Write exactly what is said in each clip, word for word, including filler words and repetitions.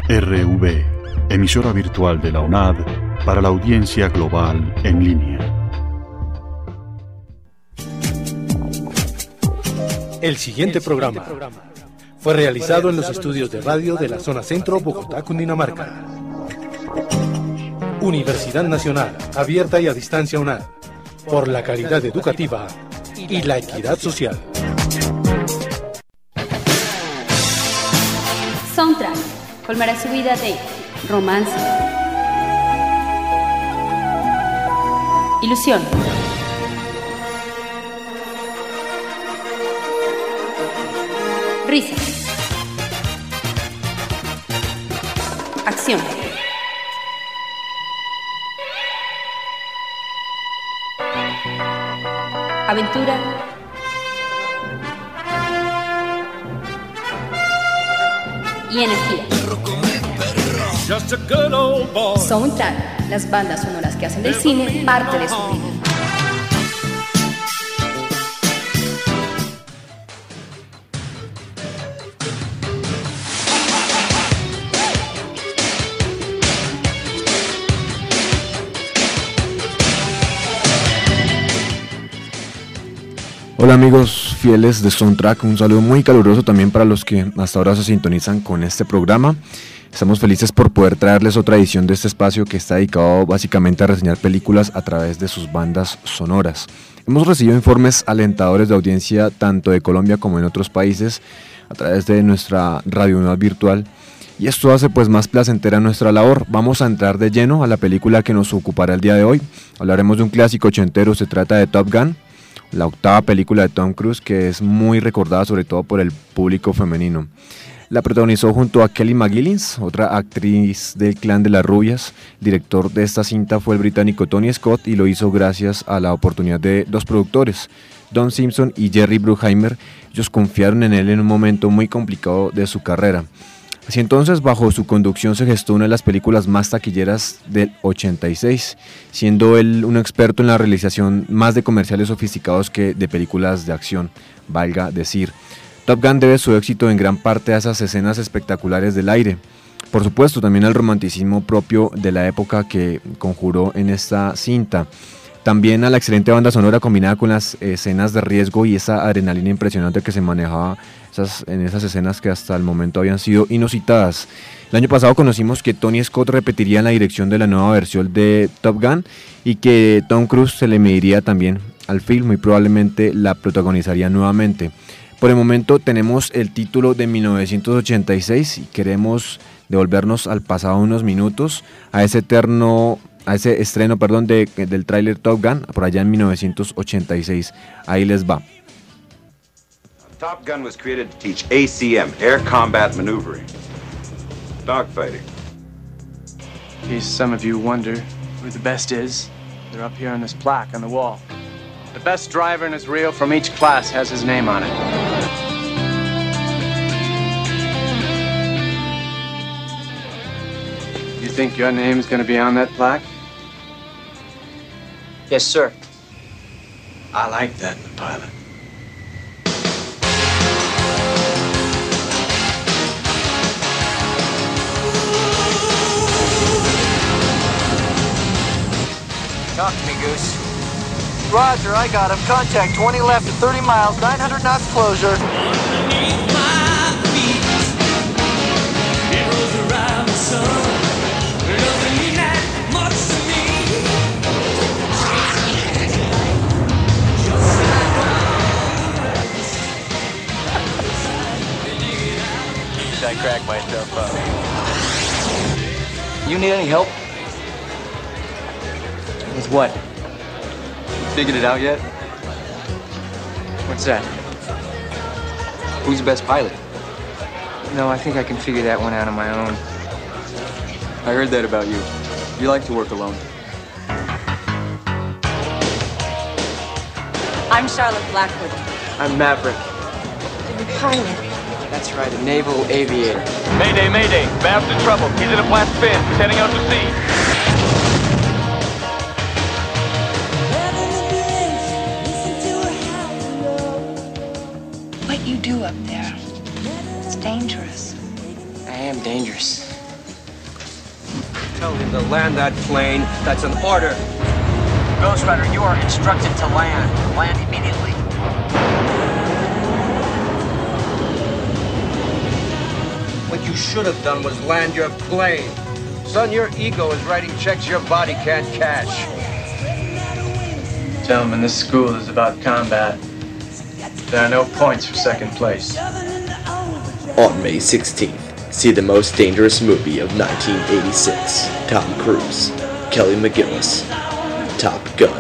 R V, emisora virtual de la UNAD para la audiencia global en línea. El siguiente programa fue realizado en los estudios de radio de la zona centro, Bogotá, Cundinamarca. Universidad Nacional, abierta y a distancia UNAD, por la calidad educativa y la equidad social. Soundtrack colmará su vida de romance, ilusión, risa, acción, aventura y energía. Soundtrack, las bandas sonoras que hacen del cine parte de su vida. Hola amigos fieles de Soundtrack, un saludo muy caluroso también para los que hasta ahora se sintonizan con este programa. Estamos felices por poder traerles otra edición de este espacio que está dedicado básicamente a reseñar películas a través de sus bandas sonoras. Hemos recibido informes alentadores de audiencia tanto de Colombia como en otros países a través de nuestra radio UNAD virtual, y esto hace pues más placentera nuestra labor. Vamos a entrar de lleno a la película que nos ocupará el día de hoy. Hablaremos de un clásico ochentero, se trata de Top Gun, la octava película de Tom Cruise, que es muy recordada sobre todo por el público femenino. La protagonizó junto a Kelly McGillis, otra actriz del clan de las rubias. El director de esta cinta fue el británico Tony Scott y lo hizo gracias a la oportunidad de dos productores, Don Simpson y Jerry Bruckheimer. Ellos confiaron en él en un momento muy complicado de su carrera. Así entonces, bajo su conducción se gestó una de las películas más taquilleras del ochenta y seis, siendo él un experto en la realización más de comerciales sofisticados que de películas de acción, valga decir. Top Gun debe su éxito en gran parte a esas escenas espectaculares del aire. Por supuesto, también al romanticismo propio de la época que conjuró en esta cinta. También a la excelente banda sonora combinada con las escenas de riesgo y esa adrenalina impresionante que se manejaba esas, en esas escenas que hasta el momento habían sido inusitadas. El año pasado conocimos que Tony Scott repetiría en la dirección de la nueva versión de Top Gun y que Tom Cruise se le mediría también al film y probablemente la protagonizaría nuevamente. Por el momento tenemos el título de mil novecientos ochenta y seis y queremos devolvernos al pasado unos minutos a ese eterno... a ese estreno, perdón, de, del tráiler Top Gun, por allá en mil novecientos ochenta y seis. Ahí les va. Top Gun was created to teach A C M, Air Combat Maneuvering. Dogfighting. In case some of you wonder who the best is, they're up here on this plaque on the wall. The best driver in his reel from each class has his name on it. You think your name's gonna be on that plaque? Yes, sir. I like that in a pilot. Talk to me, Goose. Roger, I got him. Contact twenty left at thirty miles, nine hundred knots closure. Underneath my feet, it rolls around the sun. It doesn't mean that much to me. Just I crack myself up. You need any help? With what? Figured it out yet? What's that? Who's the best pilot? No, I think I can figure that one out on my own. I heard that about you. You like to work alone. I'm Charlotte Blackwood. I'm Maverick. I'm a pilot. That's right, a naval aviator. Mayday, mayday. Bab's in trouble. He's in a flat spin. He's heading out to sea. What you do up there, it's dangerous. I am dangerous. Tell him to land that plane. That's an order. Ghost Rider, you are instructed to land. Land immediately. What you should have done was land your plane. Son, your ego is writing checks your body can't cash. Gentlemen, this school is about combat. There are no points for second place. On May sixteenth, see the most dangerous movie of nineteen eighty-six. Tom Cruise, Kelly McGillis, Top Gun.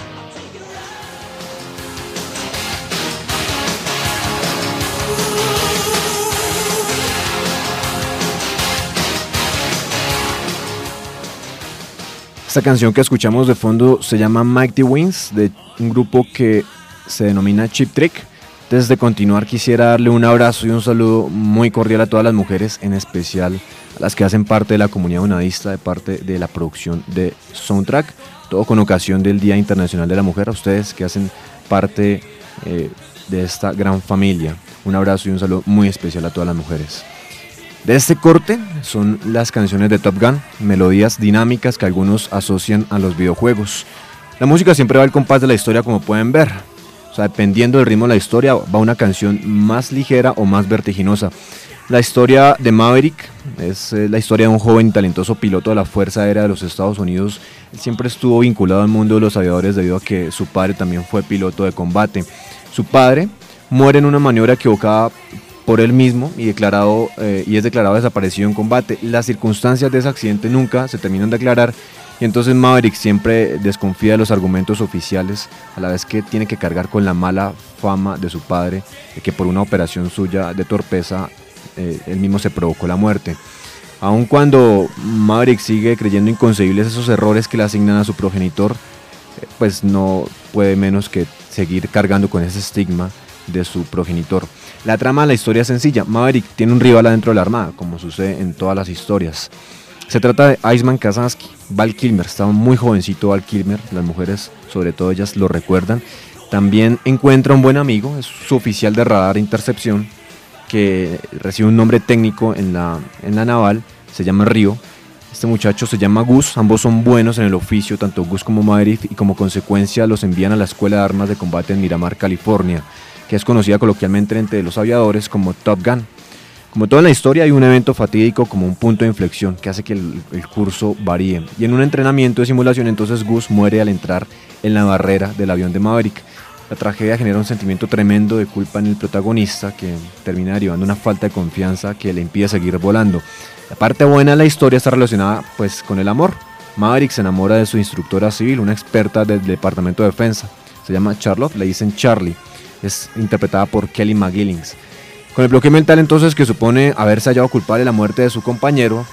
Esta canción que escuchamos de fondo se llama Mighty Wings, de un grupo que se denomina Cheap Trick. Antes de continuar, quisiera darle un abrazo y un saludo muy cordial a todas las mujeres, en especial a las que hacen parte de la comunidad unadista, de parte de la producción de Soundtrack, todo con ocasión del Día Internacional de la Mujer. A ustedes que hacen parte eh, de esta gran familia, un abrazo y un saludo muy especial a todas las mujeres. De este corte son las canciones de Top Gun, melodías dinámicas que algunos asocian a los videojuegos. La música siempre va al compás de la historia, como pueden ver. O sea, dependiendo del ritmo de la historia, va una canción más ligera o más vertiginosa. La historia de Maverick es eh, la historia de un joven y talentoso piloto de la Fuerza Aérea de los Estados Unidos. Él siempre estuvo vinculado al mundo de los aviadores debido a que su padre también fue piloto de combate. Su padre muere en una maniobra equivocada por él mismo y, declarado, eh, y es declarado desaparecido en combate. Las circunstancias de ese accidente nunca se terminan de aclarar y entonces Maverick siempre desconfía de los argumentos oficiales, a la vez que tiene que cargar con la mala fama de su padre, de que por una operación suya de torpeza eh, él mismo se provocó la muerte. Aun cuando Maverick sigue creyendo inconcebibles esos errores que le asignan a su progenitor, eh, pues no puede menos que seguir cargando con ese estigma de su progenitor. La trama de la historia es sencilla. Maverick tiene un rival adentro de la armada, como sucede en todas las historias. Se trata de Iceman Kazansky, Val Kilmer. Estaba muy jovencito Val Kilmer, las mujeres, sobre todo ellas, lo recuerdan. También encuentra un buen amigo, es su oficial de radar e intercepción, que recibe un nombre técnico en la, en la naval, se llama Río. Este muchacho se llama Gus, ambos son buenos en el oficio, tanto Gus como Maverick, y como consecuencia los envían a la Escuela de Armas de Combate en Miramar, California, que es conocida coloquialmente entre los aviadores como Top Gun. Como todo en la historia, hay un evento fatídico como un punto de inflexión que hace que el, el curso varíe. Y en un entrenamiento de simulación, entonces Gus muere al entrar en la barrera del avión de Maverick. La tragedia genera un sentimiento tremendo de culpa en el protagonista, que termina derivando una falta de confianza que le impide seguir volando. La parte buena de la historia está relacionada pues con el amor. Maverick se enamora de su instructora civil, una experta del Departamento de Defensa. Se llama Charlotte, le dicen Charlie. Es interpretada por Kelly McGillins. Con el bloqueo mental entonces que supone haberse hallado culpable de la muerte de su compañero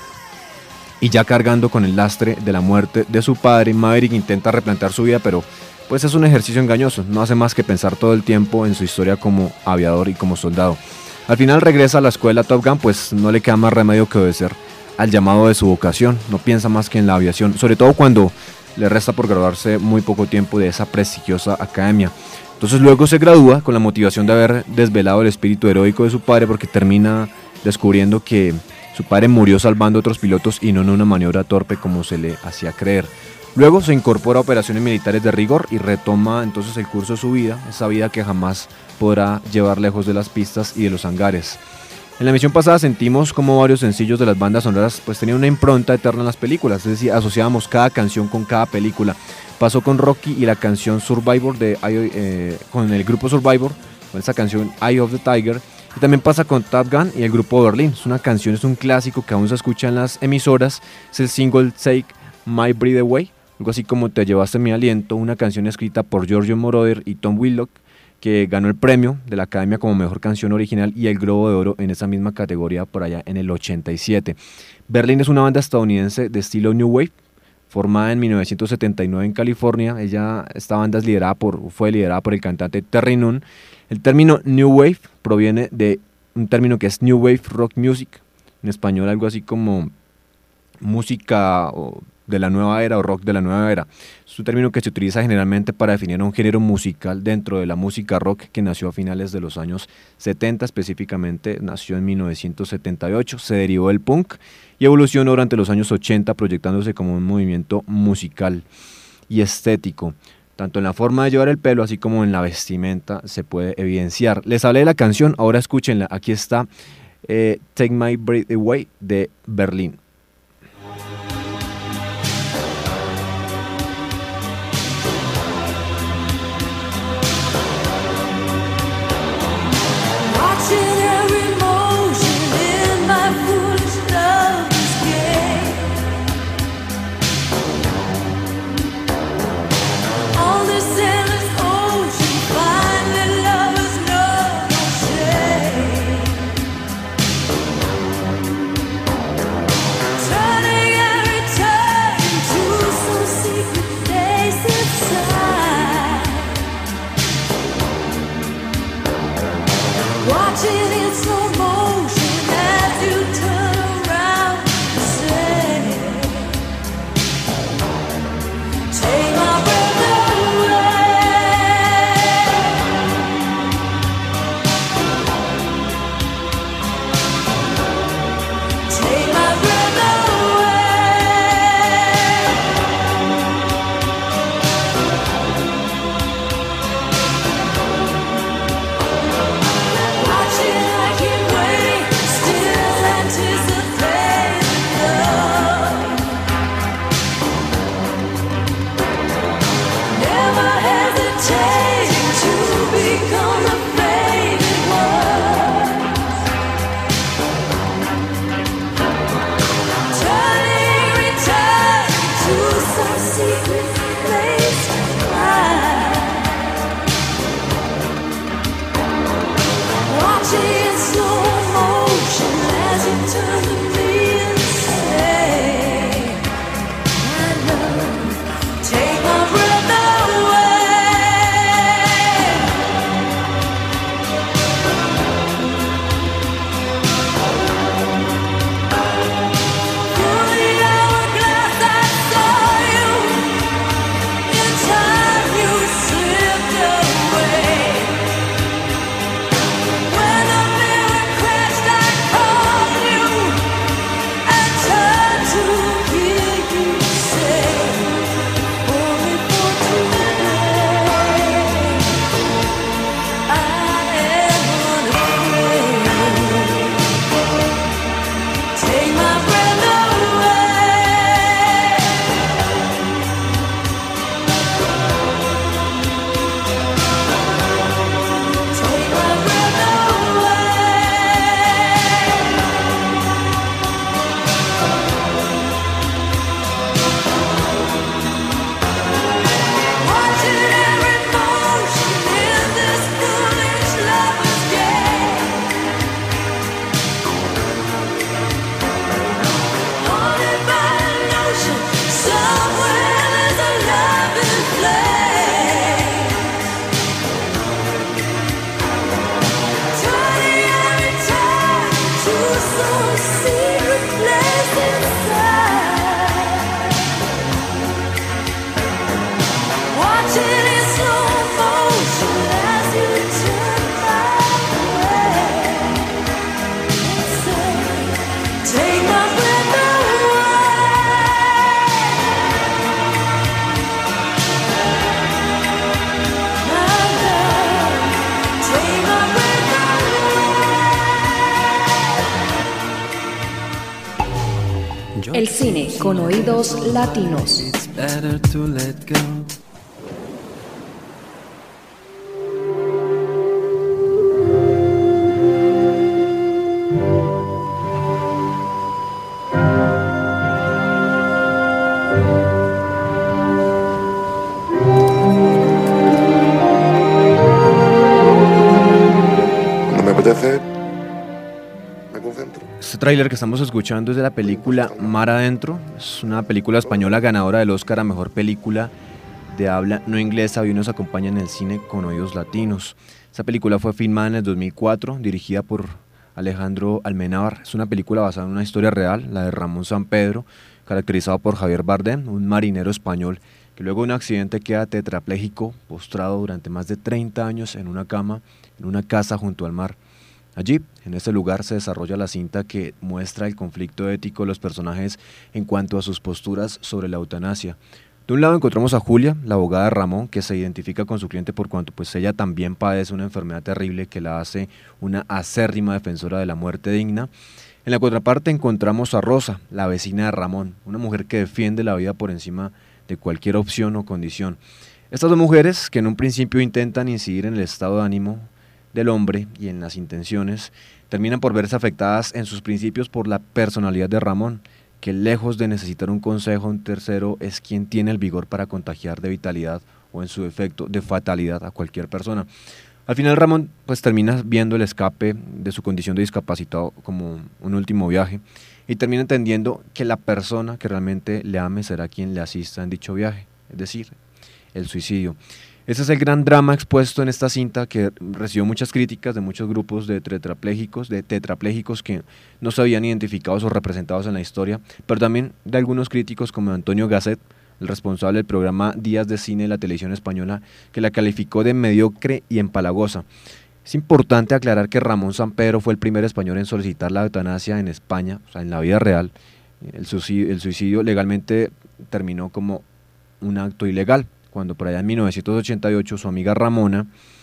y ya cargando con el lastre de la muerte de su padre, Maverick intenta replantear su vida, pero pues es un ejercicio engañoso, no hace más que pensar todo el tiempo en su historia como aviador y como soldado. Al final regresa a la escuela Top Gun, pues no le queda más remedio que obedecer al llamado de su vocación, no piensa más que en la aviación, sobre todo cuando le resta por graduarse muy poco tiempo de esa prestigiosa academia. Entonces luego se gradúa con la motivación de haber desvelado el espíritu heroico de su padre, porque termina descubriendo que su padre murió salvando a otros pilotos y no en una maniobra torpe como se le hacía creer. Luego se incorpora a operaciones militares de rigor y retoma entonces el curso de su vida, esa vida que jamás podrá llevar lejos de las pistas y de los hangares. En la emisión pasada sentimos como varios sencillos de las bandas sonoras pues tenían una impronta eterna en las películas, es decir, asociábamos cada canción con cada película. Pasó con Rocky y la canción Survivor de eh, con el grupo Survivor, con esa canción Eye of the Tiger, y también pasa con Top Gun y el grupo Berlin. Es una canción, es un clásico que aún se escucha en las emisoras, es el single Take My Breath Away, algo así como Te llevaste mi aliento, una canción escrita por Giorgio Moroder y Tom Whitlock, que ganó el premio de la Academia como Mejor Canción Original y el Globo de Oro en esa misma categoría por allá en el ochenta y siete. Berlin es una banda estadounidense de estilo New Wave, formada en mil novecientos setenta y nueve en California. Ella, esta banda es liderada por, fue liderada por el cantante Terry Nunn. El término New Wave proviene de un término que es New Wave Rock Music, en español algo así como música o de la nueva era o rock de la nueva era. Es un término que se utiliza generalmente para definir un género musical dentro de la música rock que nació a finales de los años setenta, específicamente nació en mil novecientos setenta y ocho, se derivó del punk y evolucionó durante los años ochenta proyectándose como un movimiento musical y estético. Tanto en la forma de llevar el pelo, así como en la vestimenta, se puede evidenciar. Les hablé de la canción, ahora escúchenla. Aquí está eh, Take My Breath Away de Berlín. El cine con oídos latinos. Cuando me apetece, me concentro. Este tráiler que estamos escuchando es de la película Mar Adentro. Es una película española ganadora del Oscar a Mejor Película de habla no inglesa y nos acompaña en el cine con oídos latinos. Esta película fue filmada en el dos mil cuatro, dirigida por Alejandro Almenábar. Es una película basada en una historia real, la de Ramón Sampedro, caracterizado por Javier Bardem, un marinero español que luego de un accidente queda tetrapléjico, postrado durante más de treinta años en una cama, en una casa junto al mar. Allí, en ese lugar, se desarrolla la cinta que muestra el conflicto ético de los personajes en cuanto a sus posturas sobre la eutanasia. De un lado encontramos a Julia, la abogada de Ramón, que se identifica con su cliente por cuanto pues ella también padece una enfermedad terrible que la hace una acérrima defensora de la muerte digna. En la contraparte encontramos a Rosa, la vecina de Ramón, una mujer que defiende la vida por encima de cualquier opción o condición. Estas dos mujeres, que en un principio intentan incidir en el estado de ánimo del hombre y en las intenciones, terminan por verse afectadas en sus principios por la personalidad de Ramón, que lejos de necesitar un consejo a un tercero es quien tiene el vigor para contagiar de vitalidad o en su defecto de fatalidad a cualquier persona. Al final Ramón pues termina viendo el escape de su condición de discapacitado como un último viaje y termina entendiendo que la persona que realmente le ame será quien le asista en dicho viaje, es decir, el suicidio. Ese es el gran drama expuesto en esta cinta que recibió muchas críticas de muchos grupos de tetraplégicos, de tetraplégicos que no se habían identificados o representados en la historia, pero también de algunos críticos como Antonio Gasset, el responsable del programa Días de Cine de la televisión española, que la calificó de mediocre y empalagosa. Es importante aclarar que Ramón Sampedro fue el primer español en solicitar la eutanasia en España, o sea, en la vida real. El suicidio, el suicidio legalmente terminó como un acto ilegal, cuando por allá en mil novecientos ochenta y ocho su amiga Ramona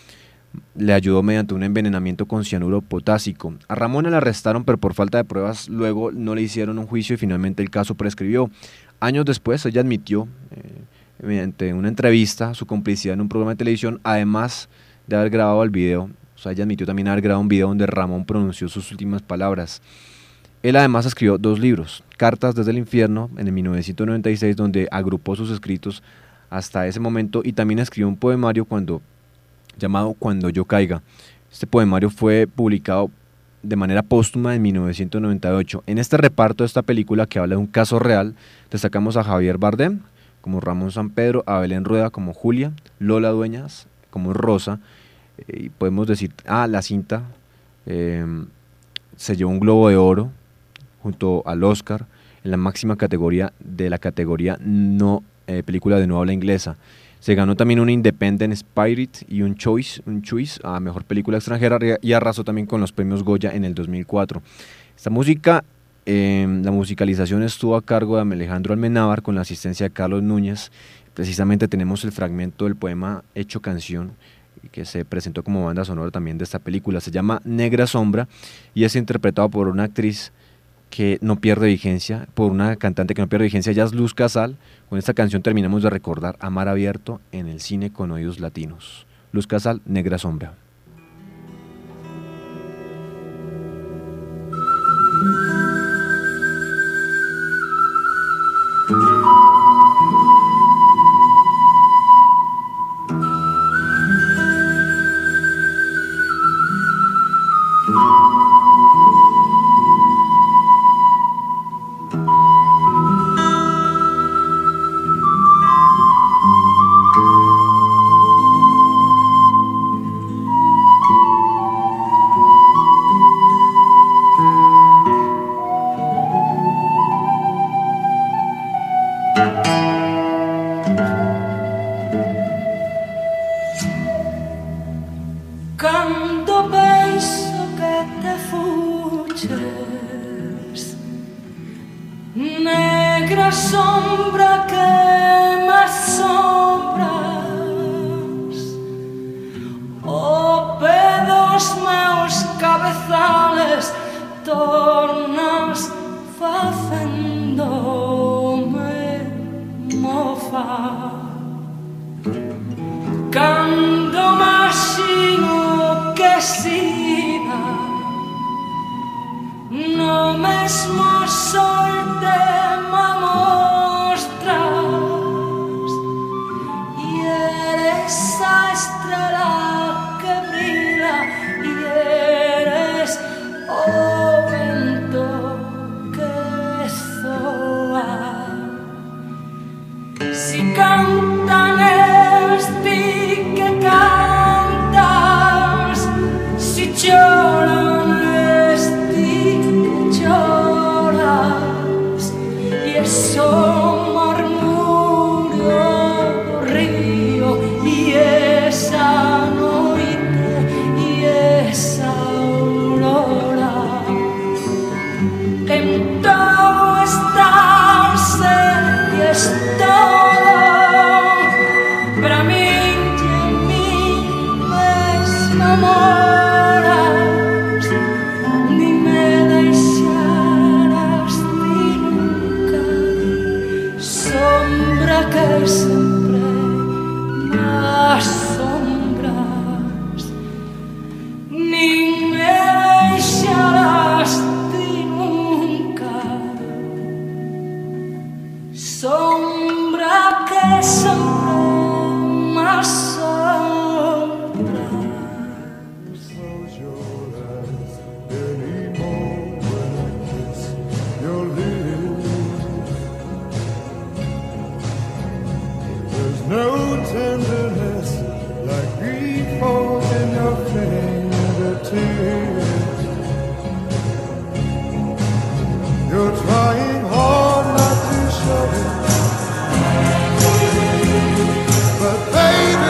le ayudó mediante un envenenamiento con cianuro potásico. A Ramona la arrestaron, pero por falta de pruebas luego no le hicieron un juicio y finalmente el caso prescribió. Años después ella admitió, eh, mediante una entrevista, su complicidad en un programa de televisión, además de haber grabado el video. O sea, ella admitió también haber grabado un video donde Ramón pronunció sus últimas palabras. Él además escribió dos libros, Cartas desde el infierno, en el mil novecientos noventa y seis, donde agrupó sus escritos hasta ese momento, y también escribió un poemario cuando, llamado Cuando yo caiga. Este poemario fue publicado de manera póstuma en mil novecientos noventa y ocho. En este reparto de esta película, que habla de un caso real, destacamos a Javier Bardem como Ramón Sampedro, a Belén Rueda como Julia, Lola Dueñas como Rosa, eh, y podemos decir, ah, la cinta eh, se llevó un Globo de Oro junto al Oscar en la máxima categoría de la categoría no Eh, película de no habla inglesa. Se ganó también un Independent Spirit y un Choice, un Choice a Mejor Película Extranjera, y arrasó también con los premios Goya en el dos mil cuatro. Esta música, eh, la musicalización estuvo a cargo de Alejandro Almenábar con la asistencia de Carlos Núñez. Precisamente tenemos el fragmento del poema hecho canción que se presentó como banda sonora también de esta película. Se llama Negra Sombra y es interpretado por una actriz que no pierde vigencia, por una cantante que no pierde vigencia, ella es Luz Casal. Con esta canción terminamos de recordar a Mar Abierto en el cine con oídos latinos. Luz Casal, Negra Sombra. en todo estar ser y es todo, para mí y en mí me enamoras, ni me deixarás ni nunca, sombra que siempre me asombras, ni me deixarás ni nunca, sombra que siempre me asombras. No tenderness like grief holding your fingertips. You're trying hard not to show it, but baby,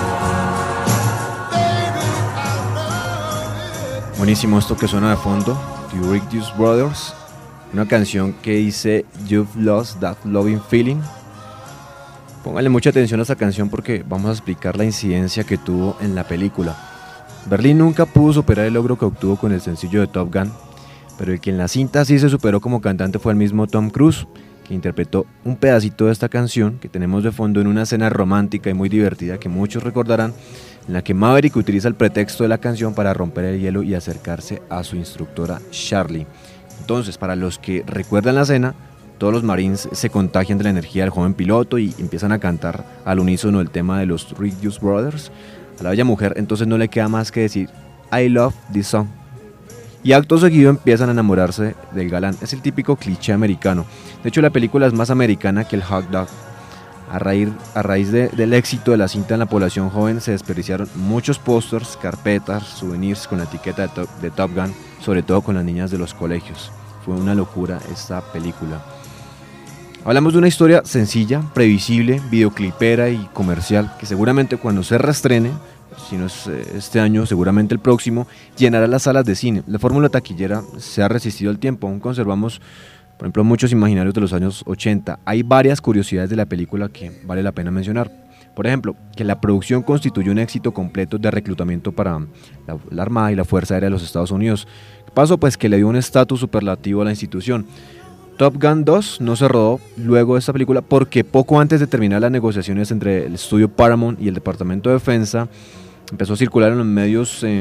baby, I love it. Buenísimo esto que suena de fondo, The Righteous Brothers, una canción que dice You've Lost That Loving Feeling. Póngale mucha atención a esta canción porque vamos a explicar la incidencia que tuvo en la película. Berlín nunca pudo superar el logro que obtuvo con el sencillo de Top Gun, pero el que en la cinta sí se superó como cantante fue el mismo Tom Cruise, que interpretó un pedacito de esta canción que tenemos de fondo en una escena romántica y muy divertida que muchos recordarán, en la que Maverick utiliza el pretexto de la canción para romper el hielo y acercarse a su instructora Charlie. Entonces, para los que recuerdan la escena, todos los Marines se contagian de la energía del joven piloto y empiezan a cantar al unísono el tema de los Righteous Brothers. A la bella mujer entonces no le queda más que decir I love this song. Y acto seguido empiezan a enamorarse del galán. Es el típico cliché americano. De hecho, la película es más americana que el hot dog. A raíz, a raíz de, del éxito de la cinta en la población joven se desperdiciaron muchos pósters, carpetas, souvenirs con la etiqueta de Top, de Top Gun, sobre todo con las niñas de los colegios. Fue una locura esta película. Hablamos de una historia sencilla, previsible, videoclipera y comercial, que seguramente cuando se reestrene, si no es este año, seguramente el próximo, llenará las salas de cine. La fórmula taquillera se ha resistido al tiempo, aún conservamos, por ejemplo, muchos imaginarios de los años ochenta. Hay varias curiosidades de la película que vale la pena mencionar. Por ejemplo, que la producción constituyó un éxito completo de reclutamiento para la, la Armada y la Fuerza Aérea de los Estados Unidos. ¿Qué pasó? Pues que le dio un estatus superlativo a la institución. Top Gun dos no se rodó luego de esta película porque poco antes de terminar las negociaciones entre el estudio Paramount y el Departamento de Defensa empezó a circular en los medios eh,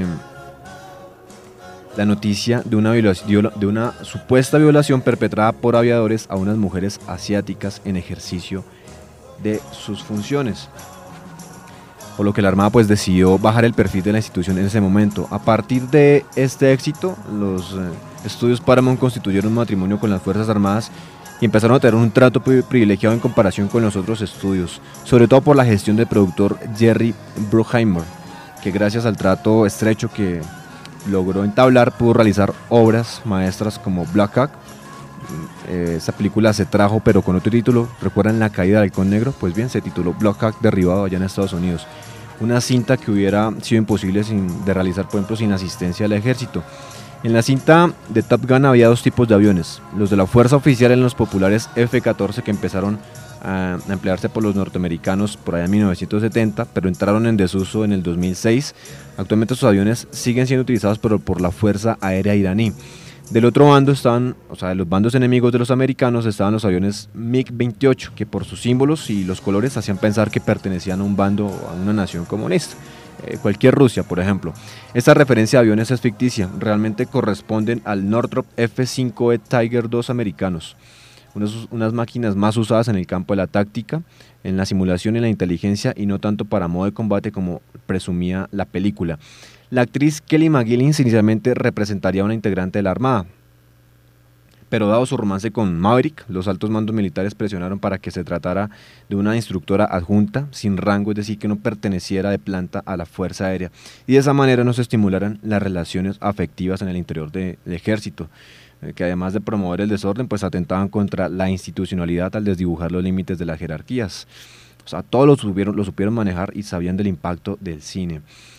la noticia de una, violación, de una supuesta violación perpetrada por aviadores a unas mujeres asiáticas en ejercicio de sus funciones. Por lo que la Armada pues decidió bajar el perfil de la institución en ese momento. A partir de este éxito, los eh, estudios Paramount constituyeron un matrimonio con las Fuerzas Armadas y empezaron a tener un trato privilegiado en comparación con los otros estudios, sobre todo por la gestión del productor Jerry Bruckheimer, que gracias al trato estrecho que logró entablar pudo realizar obras maestras como Black Hawk. Eh, esta película se trajo pero con otro título. ¿Recuerdan La Caída del Halcón Negro? Pues bien, se tituló Black Hawk Derribado allá en Estados Unidos. Una cinta que hubiera sido imposible sin, de realizar, por ejemplo, sin asistencia del ejército. En la cinta de Top Gun había dos tipos de aviones. Los de la Fuerza Oficial eran los populares F catorce que empezaron a emplearse por los norteamericanos por allá en mil novecientos setenta, pero entraron en desuso en el dos mil seis. Actualmente estos aviones siguen siendo utilizados por, por la Fuerza Aérea iraní. Del otro bando estaban, o sea, de los bandos enemigos de los americanos estaban los aviones MiG veintiocho, que por sus símbolos y los colores hacían pensar que pertenecían a un bando o a una nación comunista. Eh, cualquier Rusia, por ejemplo. Esta referencia a aviones es ficticia, realmente corresponden al Northrop F cinco E Tiger dos americanos, unas, unas máquinas más usadas en el campo de la táctica, en la simulación y en la inteligencia y no tanto para modo de combate como presumía la película. La actriz Kelly McGillis inicialmente representaría a una integrante de la Armada, pero dado su romance con Maverick, los altos mandos militares presionaron para que se tratara de una instructora adjunta sin rango, es decir, que no perteneciera de planta a la Fuerza Aérea, y de esa manera no se estimularan las relaciones afectivas en el interior de, del ejército, eh, que además de promover el desorden, pues atentaban contra la institucionalidad al desdibujar los límites de las jerarquías. O sea, todos lo supieron, lo supieron manejar y sabían del impacto del cine.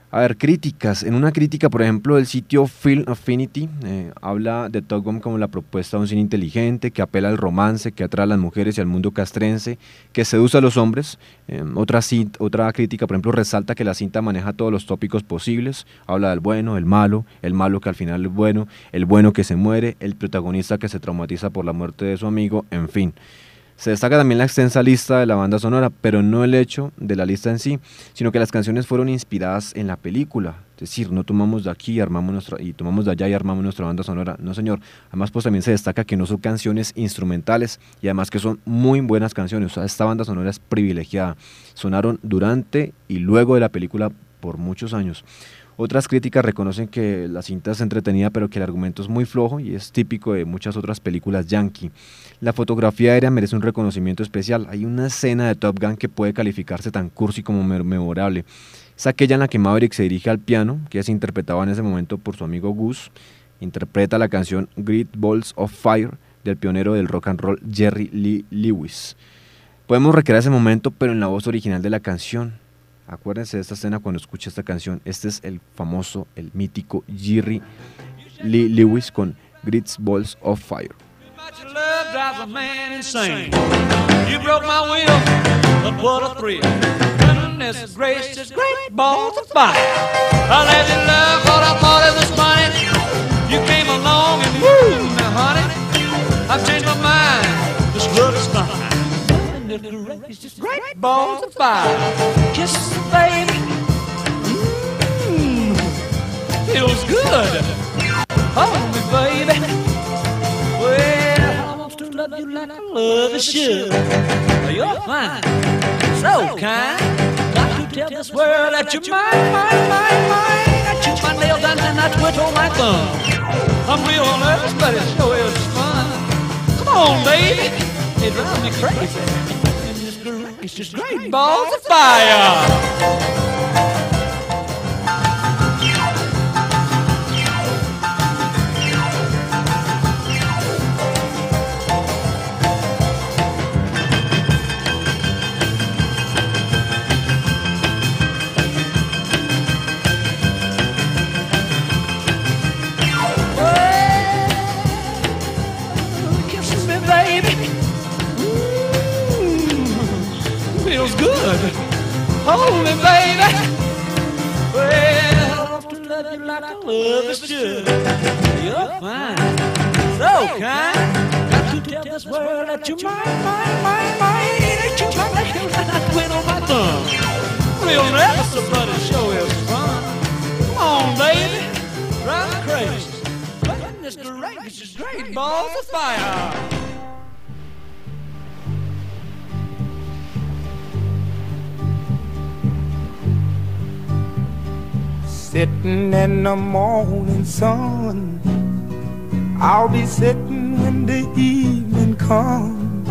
A ver, críticas. En una crítica, por ejemplo, del sitio Film Affinity, eh, habla de Top Gun como la propuesta de un cine inteligente, que apela al romance, que atrae a las mujeres y al mundo castrense, que seduce a los hombres. Eh, otra, otra crítica, por ejemplo, resalta que la cinta maneja todos los tópicos posibles. Habla del bueno, el malo, el malo que al final es bueno, el bueno que se muere, el protagonista que se traumatiza por la muerte de su amigo, en fin. Se destaca también la extensa lista de la banda sonora, pero no el hecho de la lista en sí, sino que las canciones fueron inspiradas en la película. Es decir, no tomamos de aquí y, armamos nuestra, y tomamos de allá y armamos nuestra banda sonora. No, señor. Además, pues también se destaca que no son canciones instrumentales y además que son muy buenas canciones. O sea, esta banda sonora es privilegiada. Sonaron durante y luego de la película por muchos años. Otras críticas reconocen que la cinta es entretenida, pero que el argumento es muy flojo y es típico de muchas otras películas yankee. La fotografía aérea merece un reconocimiento especial. Hay una escena de Top Gun que puede calificarse tan cursi como memorable. Es aquella en la que Maverick se dirige al piano, que es interpretado en ese momento por su amigo Gus. Interpreta la canción Great Balls of Fire del pionero del rock and roll Jerry Lee Lewis. Podemos recrear ese momento, pero en la voz original de la canción. Acuérdense de esta escena cuando escuche esta canción. Este es el famoso, el mítico Jerry Lee Lewis con Great Balls of Fire. Your love drives a man insane. You broke my will, but what a thrill. Goodness gracious, great balls of fire. I let you love what I thought it was funny. You came along and woo, now honey, I've changed my mind. This love is fine. It's just great balls of fire. Kisses, baby. Mmm, feels good. Hold me, baby. Well, I want to love you like I love you should. You're fine, so kind. Got to tell this world that you're mine, mine, mine, mine. I chew my nails down and I twiddle my thumb. I'm real nervous, but it sure is fun. Come on, baby. It drives me crazy. It's just great balls of fire. Hold me, baby. Well, I want to love you like I love you should. You're fine, so kind. Got to tell this world that you're mine, mine, mine, mine. Ain't you my nails and I twin on my thumb. Real nervous, but it sure is fun. Come on, baby, drive me crazy. Goodness gracious, great balls of fire. Sitting in the morning sun, I'll be sitting when the evening comes,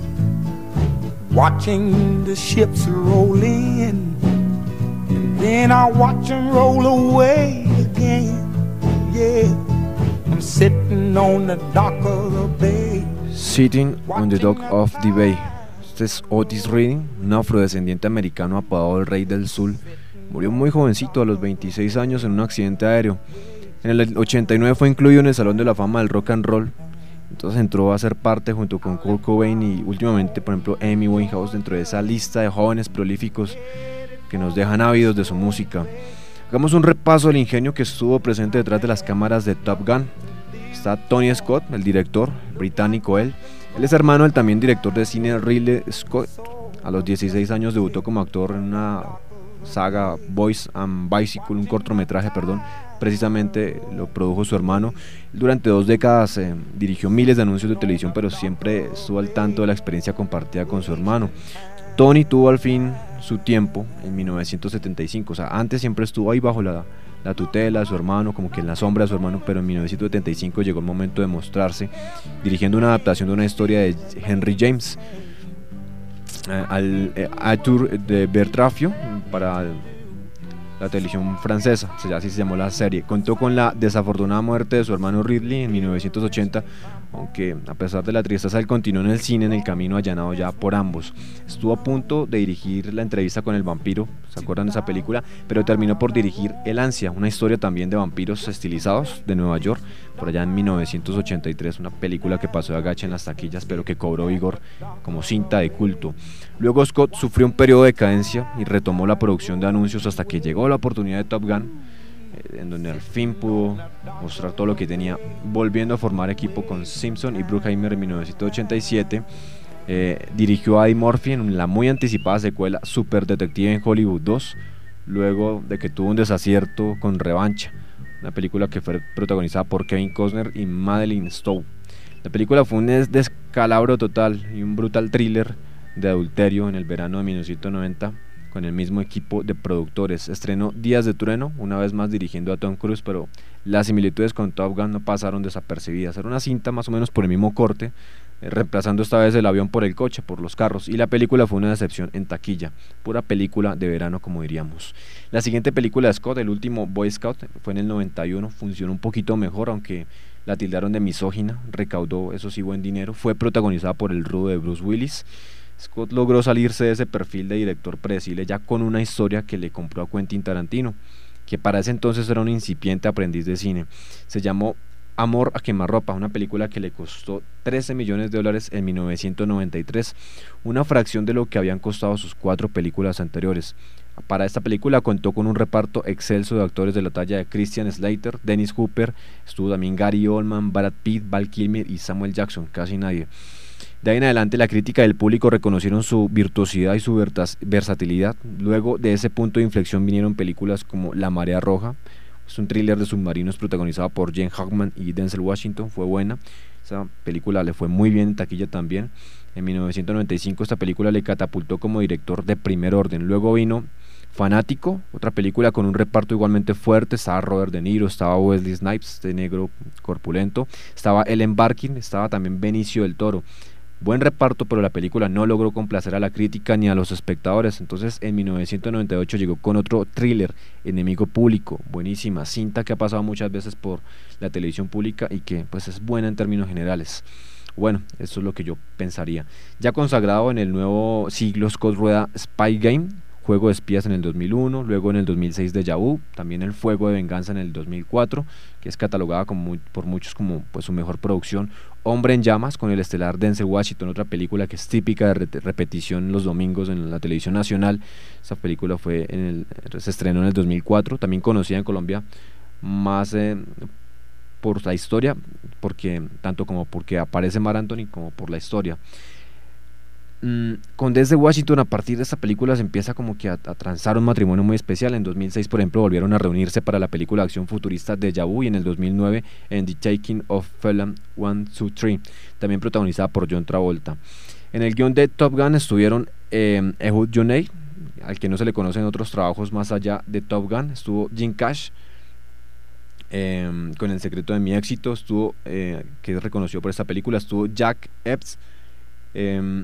watching the ships roll in, and then I'll watch them roll away again. Yeah, I'm sitting on the dock of the bay. Sitting on the dock of the bay. Este es Otis Redding, un afrodescendiente americano apodado el Rey del Sur. Murió muy jovencito, a los veintiséis años, en un accidente aéreo. En el ochenta y nueve fue incluido en el Salón de la Fama del Rock and Roll. Entonces entró a ser parte junto con Kurt Cobain y últimamente, por ejemplo, Amy Winehouse, dentro de esa lista de jóvenes prolíficos que nos dejan ávidos de su música. Hagamos un repaso del ingenio que estuvo presente detrás de las cámaras de Top Gun. Está Tony Scott, el director, británico él. Él es hermano del también director de cine Ridley Scott. A los dieciséis años debutó como actor en una saga Boys and Bicycle, un cortometraje, perdón, precisamente lo produjo su hermano. Durante dos décadas eh, dirigió miles de anuncios de televisión, pero siempre estuvo al tanto de la experiencia compartida con su hermano. Tony tuvo al fin su tiempo en mil novecientos setenta y cinco, o sea, antes siempre estuvo ahí bajo la, la tutela de su hermano, como que en la sombra de su hermano, pero en mil novecientos setenta y cinco llegó el momento de mostrarse, dirigiendo una adaptación de una historia de Henry James, al eh, Arthur de Bertrafio para la televisión francesa, así se llamó la serie. Contó con la desafortunada muerte de su hermano Ridley en mil novecientos ochenta, aunque a pesar de la tristeza él continuó en el cine en el camino allanado ya por ambos. Estuvo a punto de dirigir La entrevista con el vampiro, ¿se acuerdan de esa película? Pero terminó por dirigir El ansia, una historia también de vampiros estilizados de Nueva York, por allá en mil novecientos ochenta y tres, una película que pasó de agache en las taquillas, pero que cobró vigor como cinta de culto. Luego Scott sufrió un periodo de decadencia y retomó la producción de anuncios hasta que llegó la oportunidad de Top Gun, eh, en donde al fin pudo mostrar todo lo que tenía, volviendo a formar equipo con Simpson y Bruckheimer en mil novecientos ochenta y siete. Eh, dirigió a Eddie Murphy en la muy anticipada secuela Super Detective en Hollywood dos, luego de que tuvo un desacierto con Revancha, una película que fue protagonizada por Kevin Costner y Madeleine Stowe. La película fue un descalabro total y un brutal thriller de adulterio en el verano de mil novecientos noventa con el mismo equipo de productores. Estrenó Días de Trueno, una vez más dirigiendo a Tom Cruise, pero las similitudes con Top Gun no pasaron desapercibidas. Era una cinta más o menos por el mismo corte, eh, reemplazando esta vez el avión por el coche, por los carros, y la película fue una decepción en taquilla, pura película de verano como diríamos. La siguiente película de Scott, El último Boy Scout, fue en el noventa y uno, funcionó un poquito mejor, aunque la tildaron de misógina, recaudó eso sí buen dinero, fue protagonizada por el rudo de Bruce Willis. Scott logró salirse de ese perfil de director predecible ya con una historia que le compró a Quentin Tarantino, que para ese entonces era un incipiente aprendiz de cine. Se llamó Amor a quemarropa, una película que le costó trece millones de dólares en mil novecientos noventa y tres, una fracción de lo que habían costado sus cuatro películas anteriores. Para esta película contó con un reparto excelso de actores de la talla de Christian Slater, Dennis Hopper, estuvo también Gary Oldman, Brad Pitt, Val Kilmer y Samuel Jackson, casi nadie. De ahí en adelante la crítica del público reconocieron su virtuosidad y su versatilidad. Luego de ese punto de inflexión vinieron películas como La Marea Roja, es un thriller de submarinos protagonizado por Gene Hackman y Denzel Washington, fue buena, esa película le fue muy bien en taquilla también. En mil novecientos noventa y cinco esta película le catapultó como director de primer orden. Luego vino Fanático, otra película con un reparto igualmente fuerte, estaba Robert De Niro, estaba Wesley Snipes, este negro corpulento, estaba Ellen Barkin, estaba también Benicio del Toro. Buen reparto, pero la película no logró complacer a la crítica ni a los espectadores. Entonces en mil novecientos noventa y ocho llegó con otro thriller, Enemigo Público, buenísima, cinta que ha pasado muchas veces por la televisión pública y que pues es buena en términos generales. Bueno, eso es lo que yo pensaría. Ya consagrado en el nuevo siglo, Scott rueda Spy Game, Juego de Espías en el dos mil uno, luego en el dos mil seis Déjà Vu, también El Fuego de Venganza en el dos mil cuatro, que es catalogada como, por muchos como pues, su mejor producción. Hombre en Llamas, con el estelar Denzel Washington, otra película que es típica de re repetición los domingos en la televisión nacional. Esa película fue en el, se estrenó en el dos mil cuatro, también conocida en Colombia más eh, por la historia, porque tanto como porque aparece Marc Anthony como por la historia. Mm, con Denzel Washington, a partir de esta película se empieza como que a, a transar un matrimonio muy especial. En dos mil seis, por ejemplo, volvieron a reunirse para la película de acción futurista Déjà Vu, y en el dos mil nueve en The Taking of Pelham uno, dos, tres, también protagonizada por John Travolta. En el guión de Top Gun estuvieron eh, Ehud Yoney, al que no se le conocen otros trabajos más allá de Top Gun, estuvo Jim Cash, eh, con El secreto de mi éxito, estuvo, eh, que es reconocido por esta película, estuvo Jack Epps, eh,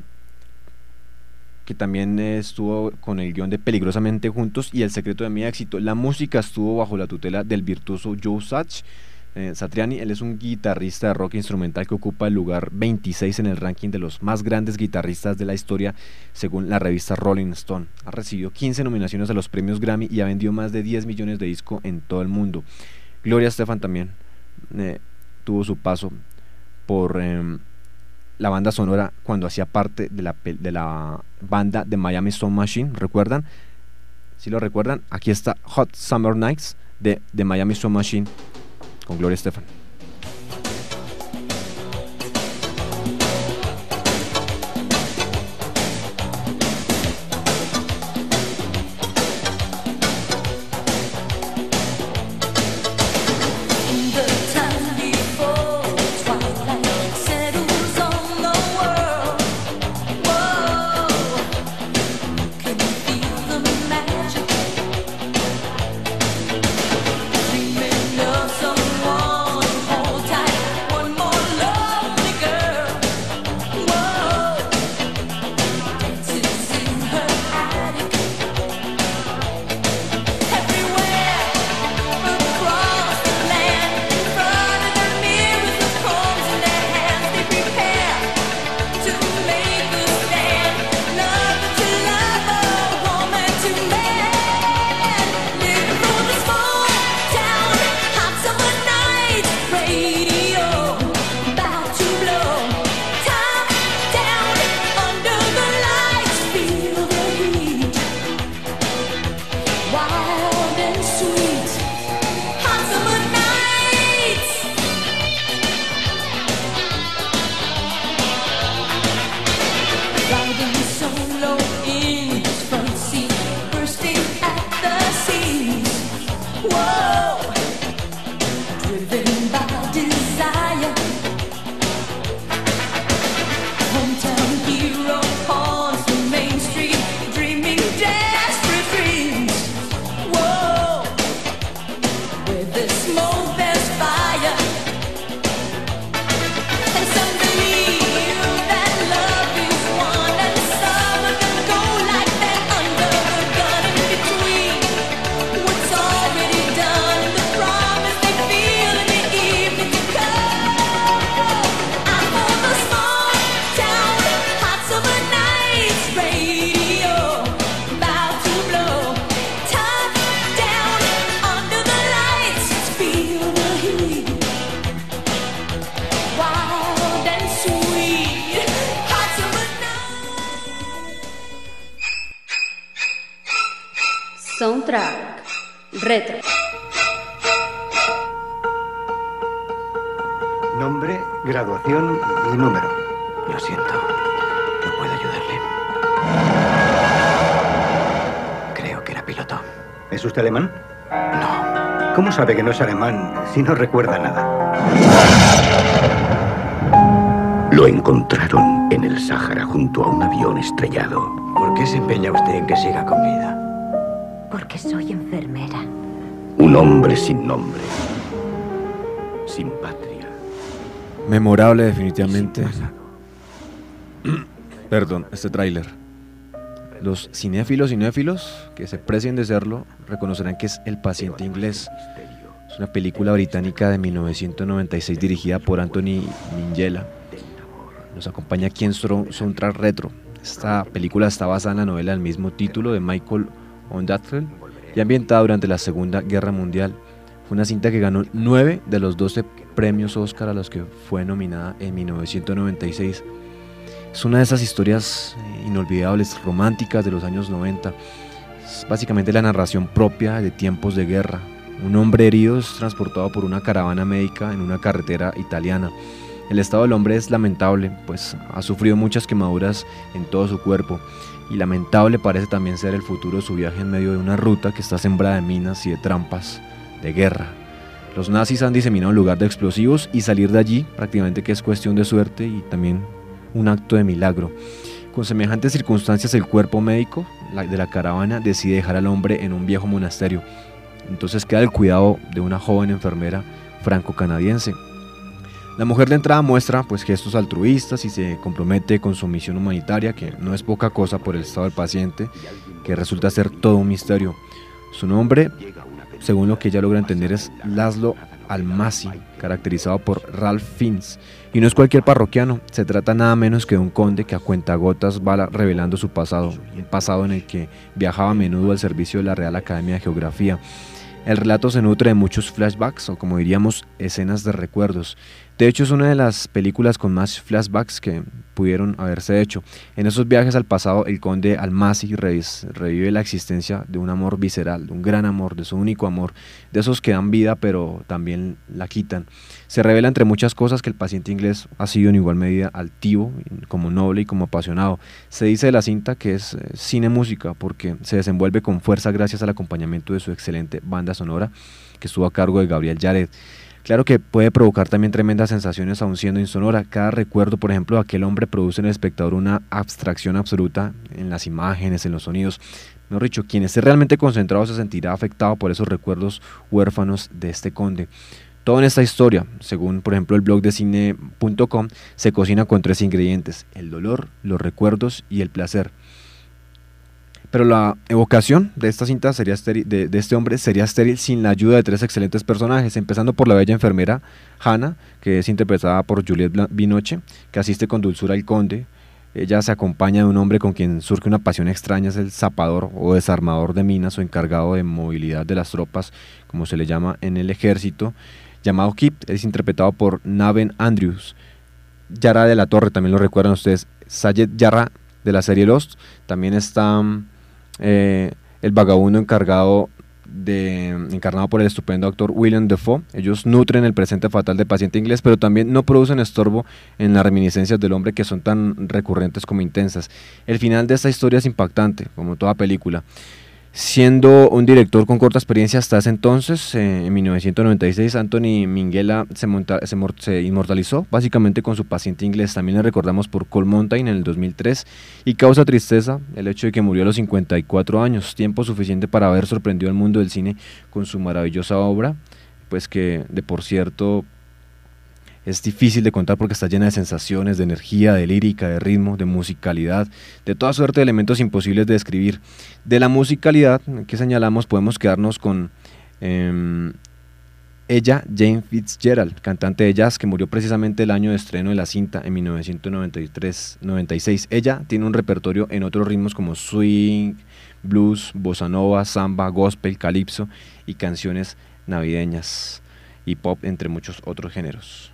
que también estuvo con el guión de Peligrosamente Juntos y El secreto de mi éxito. La música estuvo bajo la tutela del virtuoso Joe Sach, eh, Satriani. Él es un guitarrista de rock instrumental que ocupa el lugar veintiséis en el ranking de los más grandes guitarristas de la historia, según la revista Rolling Stone. Ha recibido quince nominaciones a los premios Grammy y ha vendido más de diez millones de discos en todo el mundo. Gloria Estefan también eh, tuvo su paso por eh, la banda sonora cuando hacía parte de la, de la banda de Miami Sound Machine. ¿Recuerdan? Si lo recuerdan, aquí está Hot Summer Nights de, de Miami Sound Machine con Gloria Estefan. Someone Retro. Nombre, graduación y número. Lo siento, no puedo ayudarle. Creo que era piloto. ¿Es usted alemán? No. ¿Cómo sabe que no es alemán si no recuerda nada? Lo encontraron en el Sáhara junto a un avión estrellado. ¿Por qué se empeña usted en que siga con vida? Porque soy enfermera. Un hombre sin nombre. Sin patria. Memorable, definitivamente. Perdón, este tráiler. Los cinéfilos y cinéfilos que se precien de serlo reconocerán que es El paciente inglés. Es una película británica de mil novecientos noventa y seis dirigida por Anthony Minghella. Nos acompaña aquí en Soundtrack Retro. Esta película está basada en la novela del mismo título de Michael Ondaatje y ambientada durante la Segunda Guerra Mundial. Fue una cinta que ganó nueve de los doce premios Oscar a los que fue nominada en mil novecientos noventa y seis. Es una de esas historias inolvidables, románticas de los años noventa. Es básicamente la narración propia de tiempos de guerra. Un hombre herido es transportado por una caravana médica en una carretera italiana. El estado del hombre es lamentable, pues ha sufrido muchas quemaduras en todo su cuerpo, y lamentable parece también ser el futuro de su viaje en medio de una ruta que está sembrada de minas y de trampas de guerra. Los nazis han diseminado un lugar de explosivos y salir de allí prácticamente que es cuestión de suerte y también un acto de milagro. Con semejantes circunstancias, el cuerpo médico de la caravana decide dejar al hombre en un viejo monasterio. Entonces queda el cuidado de una joven enfermera franco-canadiense. La mujer de entrada muestra pues gestos altruistas y se compromete con su misión humanitaria, que no es poca cosa por el estado del paciente, que resulta ser todo un misterio. Su nombre, según lo que ella logra entender, es Laszlo Almasi, caracterizado por Ralph Fiennes, y no es cualquier parroquiano. Se trata nada menos que de un conde que a cuentagotas va revelando su pasado, un pasado en el que viajaba a menudo al servicio de la Real Academia de Geografía. El relato se nutre de muchos flashbacks, o como diríamos, escenas de recuerdos. De hecho, es una de las películas con más flashbacks que pudieron haberse hecho. En esos viajes al pasado, el conde Almasi revive la existencia de un amor visceral, de un gran amor, de su único amor, de esos que dan vida pero también la quitan. Se revela entre muchas cosas que el paciente inglés ha sido en igual medida altivo, como noble y como apasionado. Se dice de la cinta que es eh, cine-música porque se desenvuelve con fuerza gracias al acompañamiento de su excelente banda sonora, que estuvo a cargo de Gabriel Yared. Claro que puede provocar también tremendas sensaciones aún siendo insonora. Cada recuerdo, por ejemplo, de aquel hombre produce en el espectador una abstracción absoluta en las imágenes, en los sonidos. Mejor dicho, quien esté realmente concentrado se sentirá afectado por esos recuerdos huérfanos de este conde. Todo en esta historia, según por ejemplo el blog de cine punto com, se cocina con tres ingredientes: el dolor, los recuerdos y el placer. Pero la evocación de esta cinta sería estéril, de, de este hombre sería estéril sin la ayuda de tres excelentes personajes, empezando por la bella enfermera Hannah, que es interpretada por Juliette Binoche, que asiste con dulzura al conde. Ella se acompaña de un hombre con quien surge una pasión extraña, es el zapador o desarmador de minas o encargado de movilidad de las tropas, como se le llama en el ejército, llamado Kip. Es interpretado por Naven Andrews. Yara de la Torre, también lo recuerdan ustedes, Sayed Yarra de la serie Lost. También está eh, el vagabundo encargado de, encarnado por el estupendo actor William Dafoe. Ellos nutren el presente fatal del paciente inglés, pero también no producen estorbo en las reminiscencias del hombre, que son tan recurrentes como intensas. El final de esta historia es impactante, como toda película. Siendo un director con corta experiencia hasta ese entonces, eh, en mil novecientos noventa y seis, Anthony Minghella se, monta, se, se inmortalizó básicamente con su paciente inglés. También le recordamos por Cold Mountain en el dos mil tres, y causa tristeza el hecho de que murió a los cincuenta y cuatro años, tiempo suficiente para haber sorprendido al mundo del cine con su maravillosa obra, pues que de por cierto es difícil de contar porque está llena de sensaciones, de energía, de lírica, de ritmo, de musicalidad, de toda suerte de elementos imposibles de describir. De la musicalidad que señalamos podemos quedarnos con eh, ella, Jane Fitzgerald, cantante de jazz que murió precisamente el año de estreno de la cinta, en mil novecientos noventa y tres noventa y seis. Ella tiene un repertorio en otros ritmos como swing, blues, bossa nova, samba, gospel, calipso y canciones navideñas y pop, entre muchos otros géneros.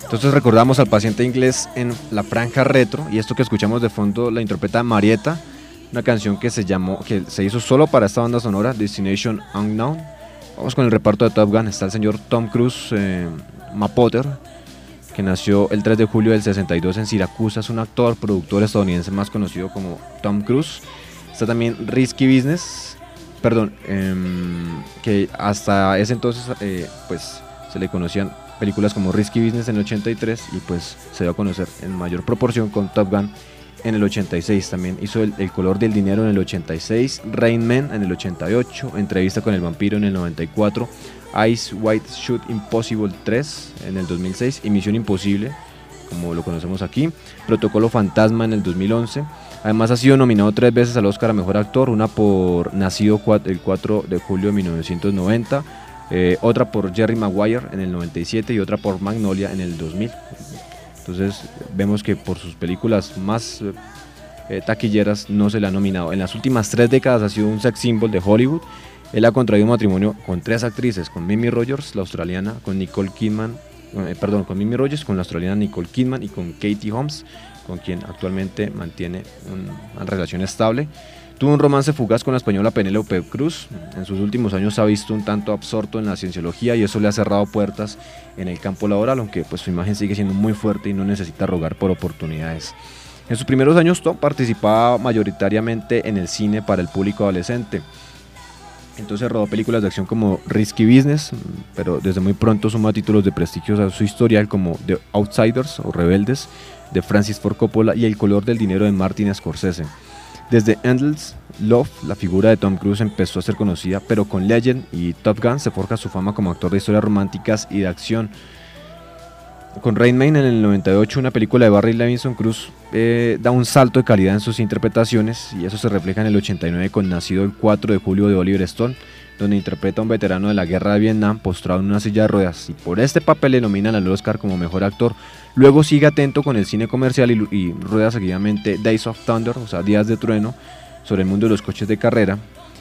Entonces recordamos al paciente inglés en la franja retro, y esto que escuchamos de fondo la interpreta Marietta, una canción que se llamó, que se hizo solo para esta banda sonora, Destination Unknown. Vamos con el reparto de Top Gun. Está el señor Tom Cruise, eh, Mapotter, que nació el tres de julio del sesenta y dos en Siracusa, es un actor, productor estadounidense más conocido como Tom Cruise. Está también Risky Business, perdón, eh, que hasta ese entonces eh, pues se le conocían películas como Risky Business en el ochenta y tres, y pues se dio a conocer en mayor proporción con Top Gun en el ochenta y seis. También hizo el, el color del dinero en el ochenta y seis, Rain Man en el ochenta y ocho, Entrevista con el vampiro en el noventa y cuatro, Ice White Shoot Impossible tres en el dos mil seis y Misión Imposible, como lo conocemos aquí, Protocolo Fantasma en el dos mil once. Además ha sido nominado tres veces al Oscar a Mejor Actor, una por Nacido el cuatro de julio de mil novecientos noventa, eh, otra por Jerry Maguire en el noventa y siete y otra por Magnolia en el dos mil. Entonces vemos que por sus películas más eh, taquilleras no se le ha nominado. En las últimas tres décadas ha sido un sex symbol de Hollywood. Él ha contraído matrimonio con tres actrices, con Mimi Rogers, la australiana, con Nicole Kidman, eh, perdón, con Mimi Rogers, con la australiana Nicole Kidman y con Katie Holmes, con quien actualmente mantiene un, una relación estable. Tuvo un romance fugaz con la española Penélope Cruz. En sus últimos años se ha visto un tanto absorto en la cienciología y eso le ha cerrado puertas en el campo laboral, aunque pues su imagen sigue siendo muy fuerte y no necesita rogar por oportunidades. En sus primeros años Tom participaba mayoritariamente en el cine para el público adolescente. Entonces rodó películas de acción como Risky Business, pero desde muy pronto suma títulos de prestigio a su historial como The Outsiders o Rebeldes de Francis Ford Coppola y El color del dinero de Martin Scorsese. Desde Endless Love, la figura de Tom Cruise empezó a ser conocida, pero con Legend y Top Gun se forja su fama como actor de historias románticas y de acción. Con Rain Man en el noventa y ocho, una película de Barry Levinson, Cruise eh, da un salto de calidad en sus interpretaciones, y eso se refleja en el ochenta y nueve con Nacido el cuatro de julio de Oliver Stone, donde interpreta a un veterano de la guerra de Vietnam postrado en una silla de ruedas, y por este papel le nominan al Oscar como mejor actor. Luego sigue atento con el cine comercial y, y rueda seguidamente Days of Thunder, o sea, Días de Trueno, sobre el mundo de los coches de carrera,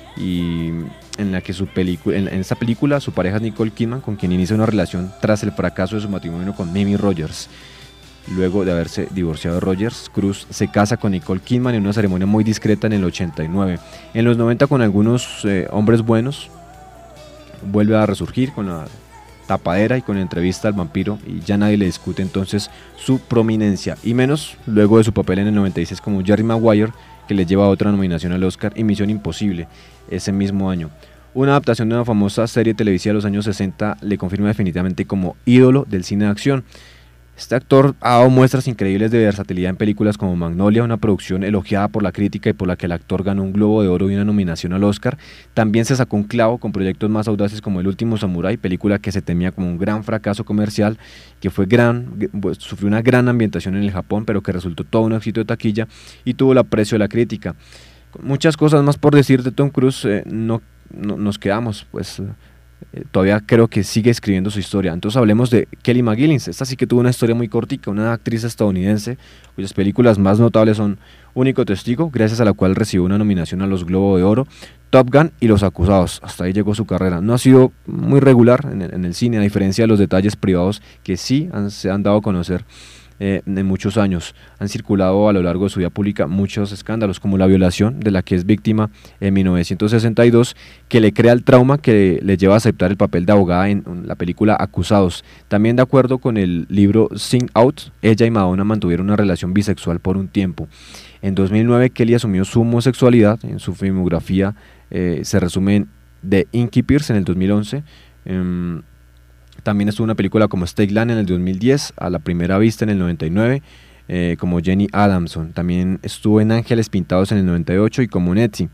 y en la que su película, en, en esta película su pareja es Nicole Kidman, con quien inicia una relación tras el fracaso de su matrimonio con Mimi Rogers. Luego de haberse divorciado de Rogers, Cruise se casa con Nicole Kidman en una ceremonia muy discreta en el ochenta y nueve. En los noventa, con algunos eh, hombres buenos, vuelve a resurgir con la tapadera y con la Entrevista al vampiro, y ya nadie le discute entonces su prominencia, y menos luego de su papel en el noventa y seis como Jerry Maguire, que le lleva a otra nominación al Oscar, y Misión Imposible ese mismo año. Una adaptación de una famosa serie televisiva de los años sesenta le confirma definitivamente como ídolo del cine de acción. Este actor ha dado muestras increíbles de versatilidad en películas como Magnolia, una producción elogiada por la crítica y por la que el actor ganó un Globo de Oro y una nominación al Oscar. También se sacó un clavo con proyectos más audaces como El último samurái, película que se temía como un gran fracaso comercial, que fue gran, sufrió una gran ambientación en el Japón, pero que resultó todo un éxito de taquilla y tuvo el aprecio de la crítica. Con muchas cosas más por decir de Tom Cruise, eh, no, no nos quedamos, pues... Eh, todavía creo que sigue escribiendo su historia. Entonces hablemos de Kelly McGillis. Esta sí que tuvo una historia muy cortica, una actriz estadounidense cuyas películas más notables son Único Testigo, gracias a la cual recibió una nominación a los Globo de Oro, Top Gun y Los Acusados. Hasta ahí llegó su carrera. No ha sido muy regular en el, en el cine, a diferencia de los detalles privados que sí han, se han dado a conocer Eh, en muchos años. Han circulado a lo largo de su vida pública muchos escándalos, como la violación de la que es víctima en mil novecientos sesenta y dos, que le crea el trauma que le lleva a aceptar el papel de abogada en la película Acusados. También, de acuerdo con el libro Sing Out, ella y Madonna mantuvieron una relación bisexual por un tiempo. En dos mil nueve Kelly asumió su homosexualidad. En su filmografía eh, se resume en The Innkeepers en el dos mil once. eh, También estuvo en una película como Stake Land en el dos mil diez, A la primera vista en el noventa y nueve, eh, como Jenny Adamson. También estuvo en Ángeles Pintados en el noventa y ocho y como Nettie.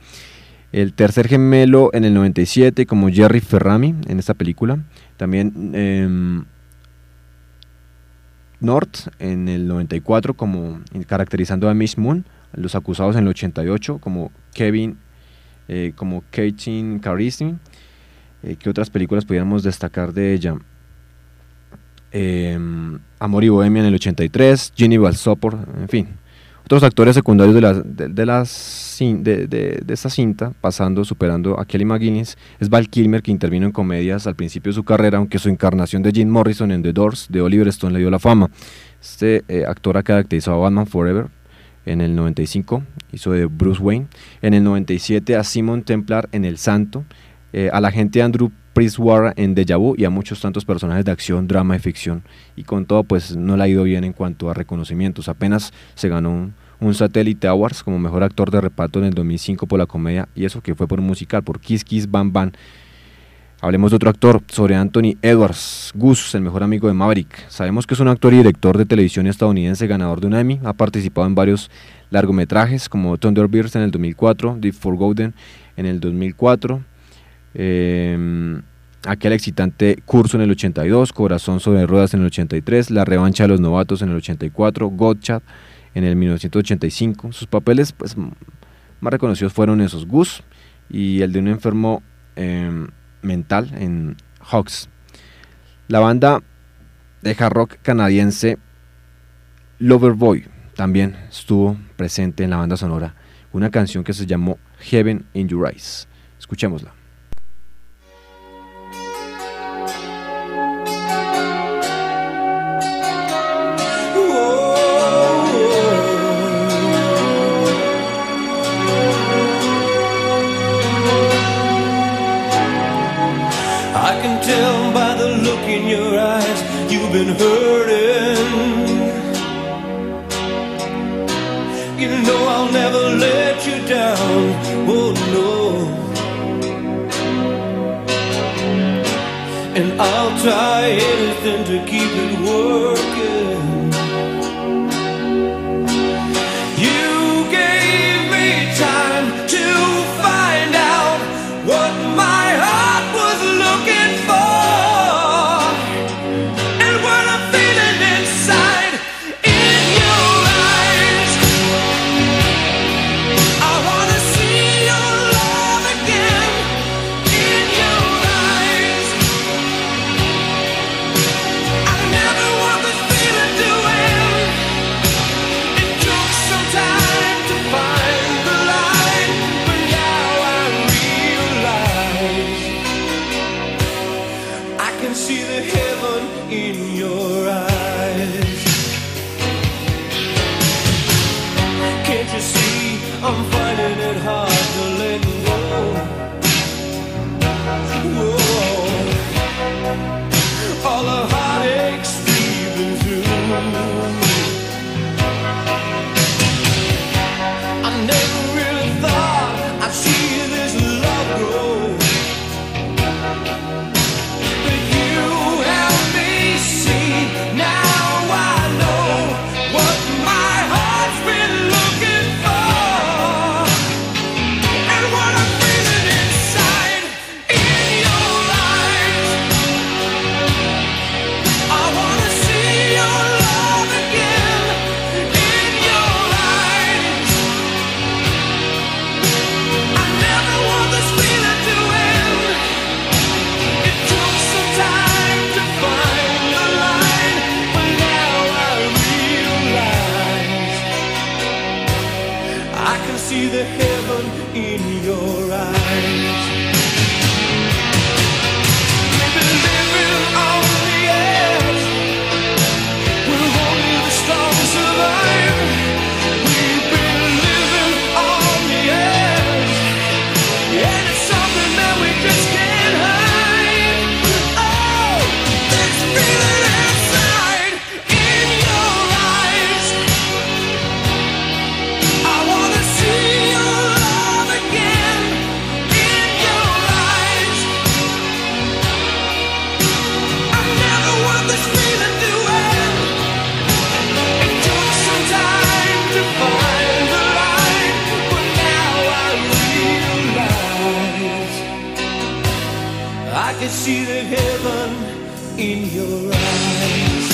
El tercer gemelo en el noventa y siete, como Jerry Ferrami en esta película. También eh, North en el noventa y cuatro, como caracterizando a Miss Moon. Los Acusados en el ochenta y ocho, como Kevin, eh, como Keitin Carristin. Eh, ¿Qué otras películas pudiéramos destacar de ella? Eh, Amor y Bohemia en el ochenta y tres, Ginny Valsopor, en fin, Otros actores secundarios de, la, de, de, la, de, de, de esta cinta, pasando, superando a Kelly McGillis, es Val Kilmer, que intervino en comedias al principio de su carrera, aunque su encarnación de Jim Morrison en The Doors de Oliver Stone le dio la fama. Este eh, actor ha caracterizado a Batman Forever en el noventa y cinco, hizo de Bruce Wayne, en el noventa y siete a Simon Templar en El Santo, eh, al agente Andrew Priswara en Deja Vu y a muchos tantos personajes de acción, drama y ficción, y con todo pues no le ha ido bien en cuanto a reconocimientos. Apenas se ganó un, un Satellite Awards como mejor actor de reparto en el dos mil cinco por la comedia, y eso que fue por un musical, por Kiss Kiss Bam Bam. Hablemos de otro actor, sobre Anthony Edwards, Goose, el mejor amigo de Maverick. Sabemos que es un actor y director de televisión estadounidense, ganador de un Emmy, ha participado en varios largometrajes como Thunderbirds en el dos mil cuatro, The Forgotten en el dos mil cuatro, eh, aquel excitante Curso en el ochenta y dos, Corazón sobre ruedas en el ochenta y tres, La revancha de los novatos en el ochenta y cuatro, Godchild en el mil novecientos ochenta y cinco. Sus papeles pues, más reconocidos fueron esos, Goose y el de un enfermo eh, mental en Hawks. La banda de hard rock canadiense Loverboy también estuvo presente en la banda sonora, una canción que se llamó Heaven in Your Eyes. Escuchémosla. Been hurting. You know I'll never let you down. Oh no. And I'll try anything to keep it working. You gave me time to find out what my heart was looking for. I'm finding it hard to let go. Whoa. All the heartaches we've been through. I never really thought I'd see this love grow, but you helped me see. Now I know what my heart's been looking for. See the heaven in your eyes. We've been living on the edge, where only the strong survive. We've been living on the edge, and it's something that we just can't hide. Oh, this feeling inside in your eyes. I wanna see your love again in your eyes. I never want this feeling to end. It took some time to find the light, but now I realize I can see the heaven in your eyes.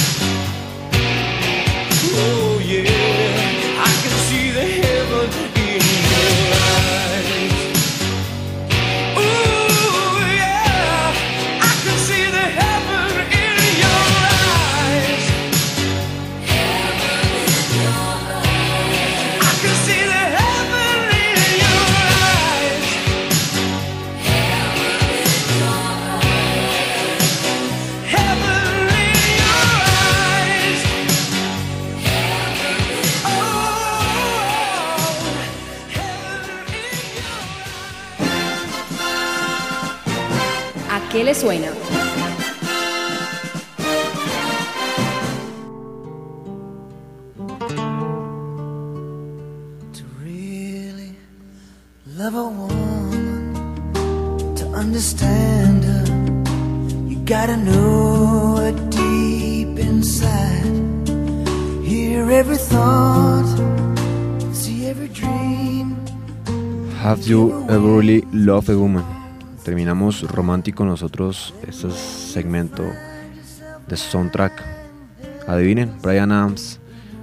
Oh yeah, I can see the heaven in your eyes. Ooh yeah, I can see the heaven in your eyes. Heaven in your eyes. qué le suena? To really love a woman, to understand her, you gotta know her deep inside. Hear every thought, see every dream. Have you ever really loved a woman? Terminamos romántico nosotros este segmento de soundtrack. Adivinen, Bryan Adams.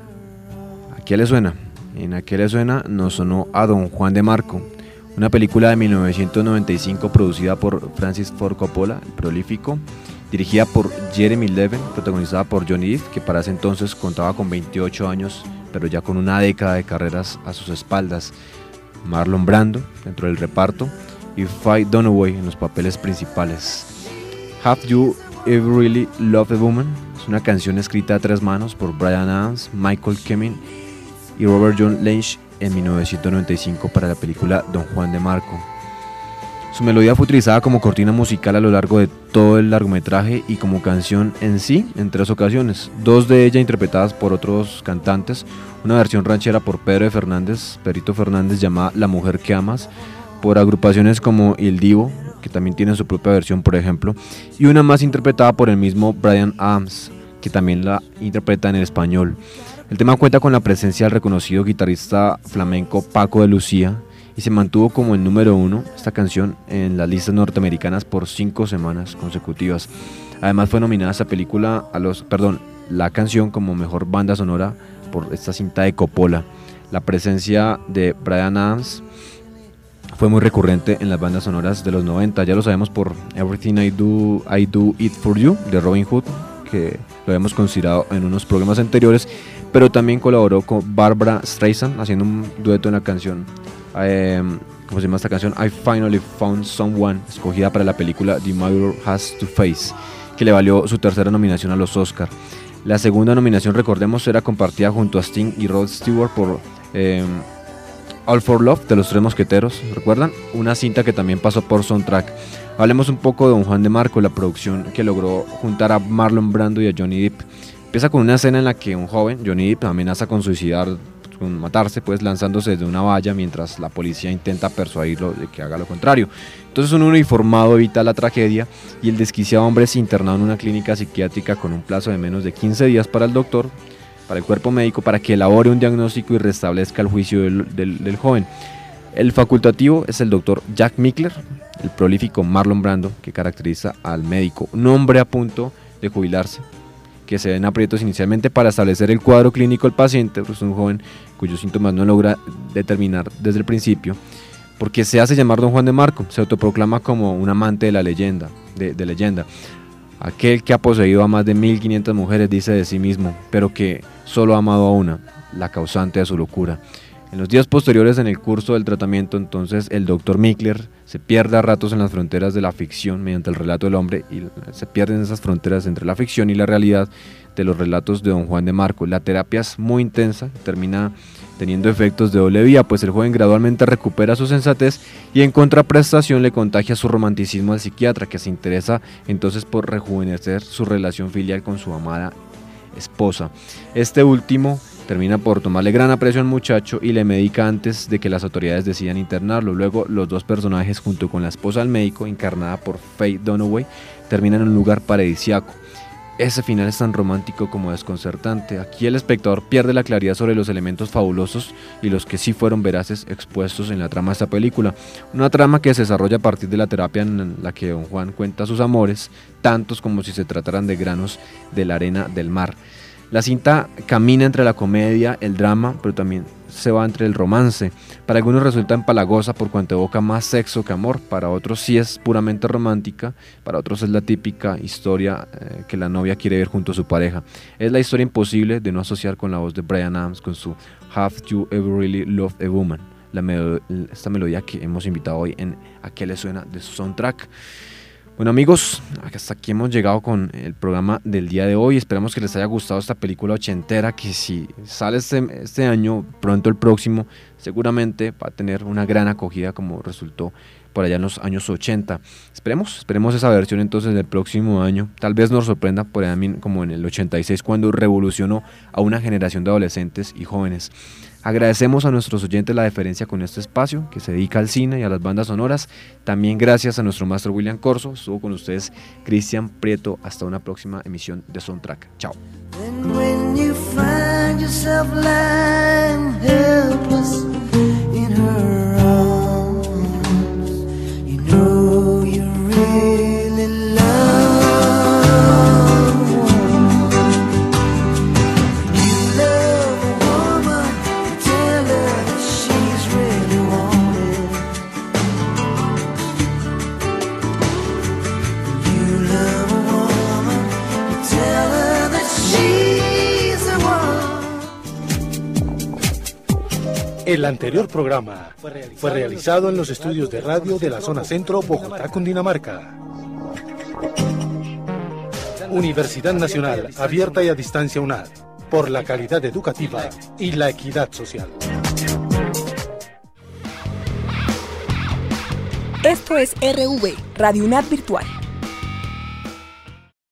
¿A qué le suena? En ¿A qué le suena? Nos sonó a Don Juan de Marco, una película de mil novecientos noventa y cinco producida por Francis Ford Coppola, el prolífico, dirigida por Jeremy Levin, protagonizada por Johnny Depp, que para ese entonces contaba con veintiocho años, pero ya con una década de carreras a sus espaldas. Marlon Brando dentro del reparto y Faye Dunaway en los papeles principales. Have You Ever Really Loved a Woman? Es una canción escrita a tres manos por Bryan Adams, Michael Kamen y Robert John Lynch en mil novecientos noventa y cinco para la película Don Juan de Marco. Su melodía fue utilizada como cortina musical a lo largo de todo el largometraje y como canción en sí en tres ocasiones, dos de ellas interpretadas por otros cantantes, una versión ranchera por Pedro Fernández, Pedrito Fernández, llamada La Mujer que Amas, por agrupaciones como El Divo, que también tiene su propia versión por ejemplo, y una más interpretada por el mismo Bryan Adams, que también la interpreta en el español. El tema cuenta con la presencia del reconocido guitarrista flamenco Paco de Lucía, y se mantuvo como el número uno esta canción en las listas norteamericanas por cinco semanas consecutivas. Además fue nominada esta película a los, perdón, la canción como mejor banda sonora por esta cinta de Coppola. La presencia de Bryan Adams fue muy recurrente en las bandas sonoras de los noventa, ya lo sabemos por Everything I Do, I Do It For You de Robin Hood, que lo habíamos considerado en unos programas anteriores, pero también colaboró con Barbra Streisand haciendo un dueto en la canción. Eh, ¿Cómo se llama esta canción? I Finally Found Someone, escogida para la película The Mirror Has Two Faces, que le valió su tercera nominación a los Oscar. La segunda nominación, recordemos, era compartida junto a Sting y Rod Stewart por eh, All for Love de los Tres Mosqueteros, ¿recuerdan? Una cinta que también pasó por soundtrack. Hablemos un poco de Don Juan de Marco, la producción que logró juntar a Marlon Brando y a Johnny Depp. Empieza con una escena en la que un joven, Johnny Depp, amenaza con suicidar, con matarse, pues lanzándose desde una valla mientras la policía intenta persuadirlo de que haga lo contrario. Entonces un uniformado evita la tragedia y el desquiciado hombre es internado en una clínica psiquiátrica con un plazo de menos de quince días para el doctor, para el cuerpo médico, para que elabore un diagnóstico y restablezca el juicio del, del, del joven. El facultativo es el doctor Jack Mickler, el prolífico Marlon Brando, que caracteriza al médico, un hombre a punto de jubilarse, que se ven aprietos inicialmente para establecer el cuadro clínico del paciente, pues un joven cuyos síntomas no logra determinar desde el principio, porque se hace llamar Don Juan de Marco, se autoproclama como un amante de la leyenda, de, de leyenda, aquel que ha poseído a más de mil quinientas mujeres, dice de sí mismo, pero que solo ha amado a una, la causante de su locura. En los días posteriores en el curso del tratamiento, entonces, el doctor Mickler se pierde a ratos en las fronteras de la ficción mediante el relato del hombre, y se pierden esas fronteras entre la ficción y la realidad de los relatos de Don Juan de Marco. La terapia es muy intensa, termina teniendo efectos de doble vía, pues el joven gradualmente recupera su sensatez y en contraprestación le contagia su romanticismo al psiquiatra, que se interesa entonces por rejuvenecer su relación filial con su amada esposa. Este último termina por tomarle gran aprecio al muchacho y le medica antes de que las autoridades decidan internarlo. Luego los dos personajes, junto con la esposa del médico, encarnada por Faye Dunaway, terminan en un lugar paradisíaco. Ese final es tan romántico como desconcertante. Aquí el espectador pierde la claridad sobre los elementos fabulosos y los que sí fueron veraces expuestos en la trama de esta película. Una trama que se desarrolla a partir de la terapia en la que Don Juan cuenta sus amores, tantos como si se trataran de granos de la arena del mar. La cinta camina entre la comedia, el drama, pero también se va entre el romance. Para algunos resulta empalagosa por cuanto evoca más sexo que amor, para otros sí es puramente romántica, para otros es la típica historia eh, que la novia quiere ver junto a su pareja. Es la historia imposible de no asociar con la voz de Bryan Adams con su Have You Ever Really Loved a Woman, la melo- esta melodía que hemos invitado hoy en ¿A qué le suena? De su soundtrack. Bueno amigos, hasta aquí hemos llegado con el programa del día de hoy. Esperamos que les haya gustado esta película ochentera que si sale este, este año, pronto el próximo, seguramente va a tener una gran acogida como resultó por allá en los años ochenta. Esperemos, esperemos esa versión entonces del próximo año. Tal vez nos sorprenda por allá como en el ochenta y seis, cuando revolucionó a una generación de adolescentes y jóvenes. Agradecemos a nuestros oyentes la deferencia con este espacio que se dedica al cine y a las bandas sonoras. También gracias a nuestro maestro William Corso. Estuvo con ustedes Cristian Prieto. Hasta una próxima emisión de Soundtrack. Chao. El anterior programa fue realizado en los estudios de radio de la zona centro, Bogotá, Cundinamarca. Universidad Nacional, abierta y a distancia UNAD, por la calidad educativa y la equidad social. Esto es R V, Radio UNAD Virtual.